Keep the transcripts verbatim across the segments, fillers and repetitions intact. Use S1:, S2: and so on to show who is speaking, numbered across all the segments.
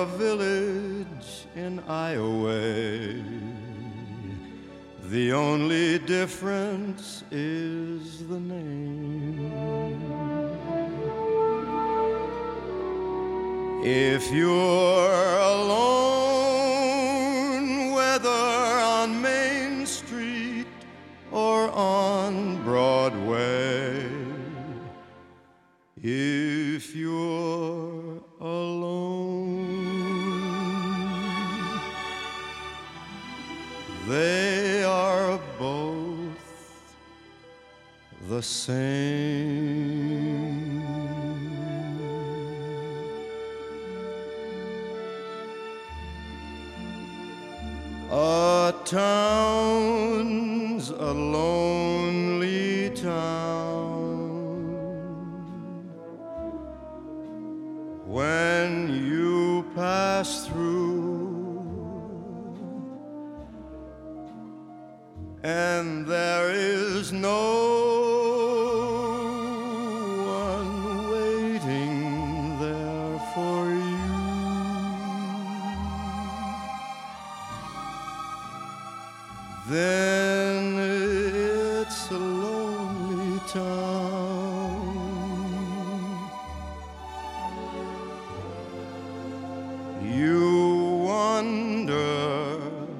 S1: a village in Iowa. The only difference is the name. If you're alone, whether on Main Street or on Broadway, if you're alone, they are both the same. A town's a lonely town when you pass through, and there is no one waiting there for you. Then it's a lonely town. You wander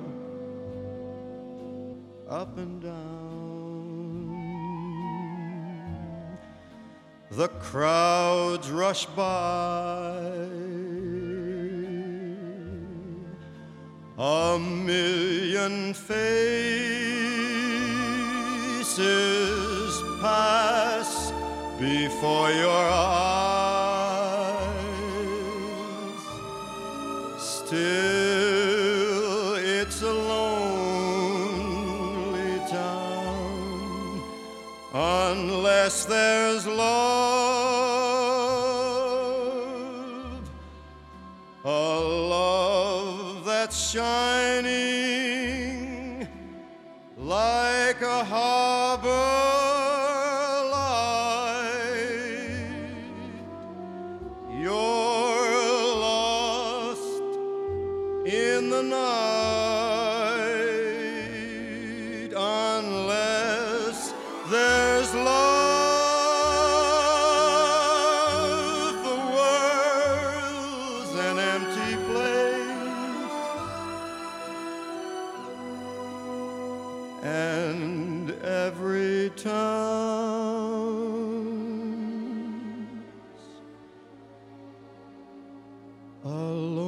S1: up and down. The crowds rush by. A million faces pass before your eyes. Still, it's a lonely town unless there's love, a love that's shining like a harbor light. You're lost in the night unless there's love. The world's an empty place, and every town's alone.